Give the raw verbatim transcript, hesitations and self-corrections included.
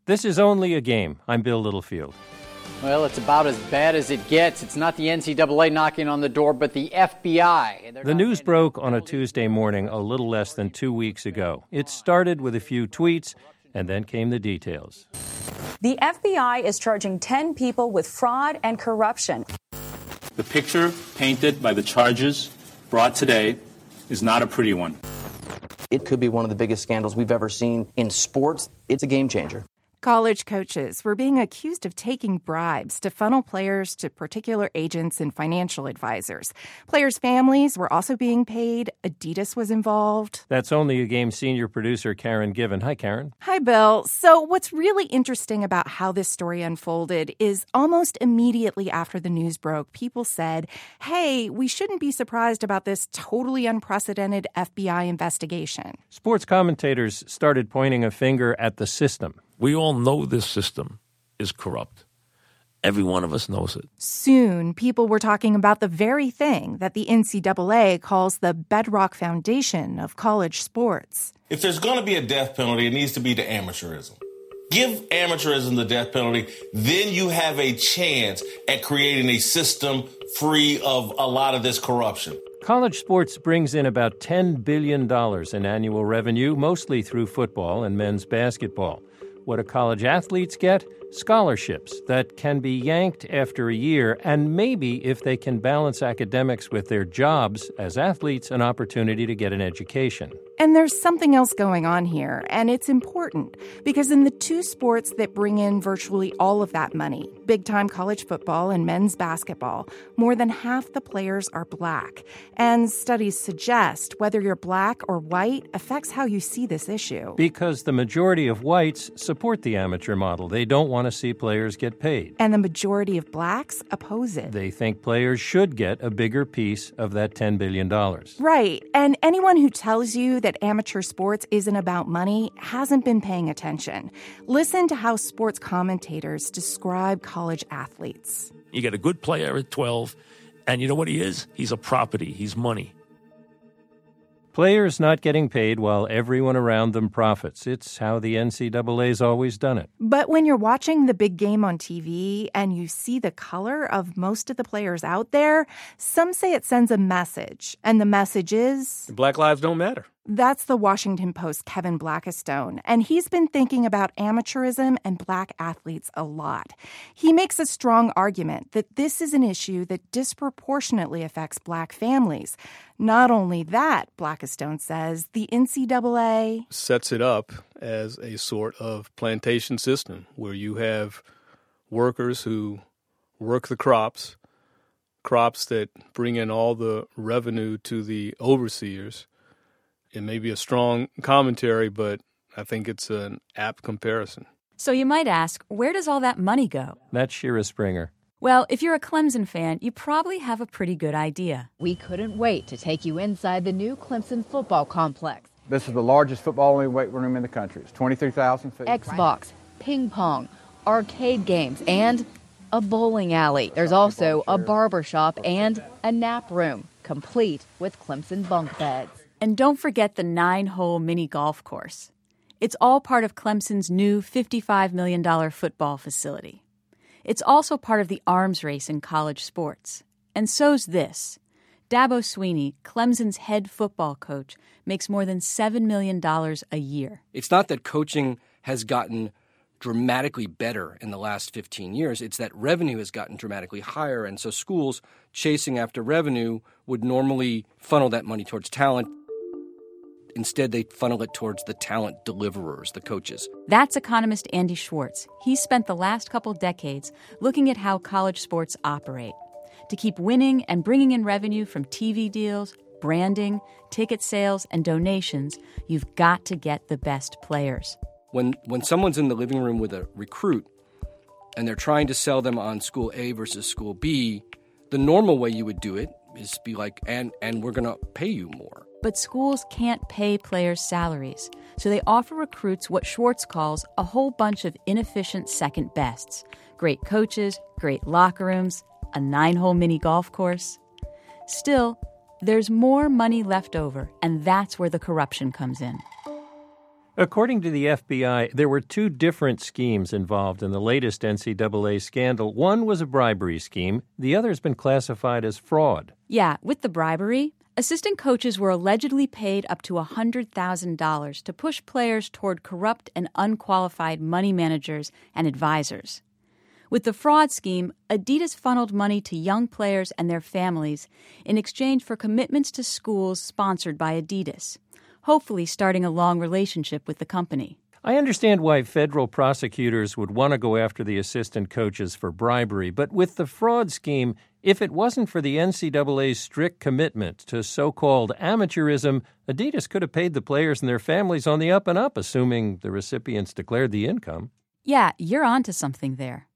This is Only a Game. I'm Bill Littlefield. Well, it's about as bad as it gets. It's not the N C double A knocking on the door, but the F B I. The news broke on a Tuesday morning a little less than two weeks ago. It started with a few tweets, and then came the details. The F B I is charging ten people with fraud and corruption. The picture painted by the charges brought today is not a pretty one. It could be one of the biggest scandals we've ever seen in sports. It's a game changer. College coaches were being accused of taking bribes to funnel players to particular agents and financial advisors. Players' families were also being paid. Adidas was involved. That's Only a Game senior producer Karen Given. Hi, Karen. Hi, Bill. So what's really interesting about how this story unfolded is almost immediately after the news broke, people said, hey, we shouldn't be surprised about this totally unprecedented F B I investigation. Sports commentators started pointing a finger at the system. We all know this system is corrupt. Every one of us knows it. Soon, people were talking about the very thing that the N C double A calls the bedrock foundation of college sports. If there's going to be a death penalty, it needs to be to amateurism. Give amateurism the death penalty, then you have a chance at creating a system free of a lot of this corruption. College sports brings in about ten billion dollars in annual revenue, mostly through football and men's basketball. What do college athletes get? Scholarships that can be yanked after a year, and maybe, if they can balance academics with their jobs as athletes, an opportunity to get an education. And there's something else going on here, and it's important, because in the two sports that bring in virtually all of that money, big-time college football and men's basketball, more than half the players are black. And studies suggest whether you're black or white affects how you see this issue. Because the majority of whites support the amateur model. They don't want to see players get paid. And the majority of blacks oppose it. They think players should get a bigger piece of that ten billion dollars. Right. And anyone who tells you that amateur sports isn't about money hasn't been paying attention. Listen to how sports commentators describe college athletes. You get a good player at twelve, and you know what he is? He's a property. He's money. Players not getting paid while everyone around them profits. It's how the N C double A's always done it. But when you're watching the big game on T V and you see the color of most of the players out there, some say it sends a message. And the message is... Black lives don't matter. That's the Washington Post's Kevin Blackistone, and he's been thinking about amateurism and black athletes a lot. He makes a strong argument that this is an issue that disproportionately affects black families. Not only that, Blackistone says, the N C double A sets it up as a sort of plantation system where you have workers who work the crops, crops that bring in all the revenue to the overseers. It may be a strong commentary, but I think it's an apt comparison. So you might ask, where does all that money go? That's Shira Springer. Well, if you're a Clemson fan, you probably have a pretty good idea. We couldn't wait to take you inside the new Clemson football complex. This is the largest football-only weight room in the country. It's twenty-three thousand feet. Xbox, ping pong, arcade games, and a bowling alley. There's also a barber shop and a nap room, complete with Clemson bunk beds. And don't forget the nine-hole mini golf course. It's all part of Clemson's new fifty-five million dollars football facility. It's also part of the arms race in college sports. And so's this. Dabo Swinney, Clemson's head football coach, makes more than seven million dollars a year. It's not that coaching has gotten dramatically better in the last fifteen years. It's that revenue has gotten dramatically higher, and so schools chasing after revenue would normally funnel that money towards talent. Instead, they funnel it towards the talent deliverers, the coaches. That's economist Andy Schwartz. He's spent the last couple decades looking at how college sports operate. To keep winning and bringing in revenue from T V deals, branding, ticket sales, and donations, you've got to get the best players. When when someone's in the living room with a recruit and they're trying to sell them on school A versus school B, the normal way you would do it is be like, and, and we're going to pay you more. But schools can't pay players' salaries, so they offer recruits what Schwartz calls a whole bunch of inefficient second bests. Great coaches, great locker rooms, a nine-hole mini golf course. Still, there's more money left over, and that's where the corruption comes in. According to the F B I, there were two different schemes involved in the latest N C double A scandal. One was a bribery scheme. The other has been classified as fraud. Yeah, with the bribery, assistant coaches were allegedly paid up to one hundred thousand dollars to push players toward corrupt and unqualified money managers and advisors. With the fraud scheme, Adidas funneled money to young players and their families in exchange for commitments to schools sponsored by Adidas, hopefully starting a long relationship with the company. I understand why federal prosecutors would want to go after the assistant coaches for bribery, but with the fraud scheme, if it wasn't for the N C double A's strict commitment to so-called amateurism, Adidas could have paid the players and their families on the up and up, assuming the recipients declared the income. Yeah, you're onto something there.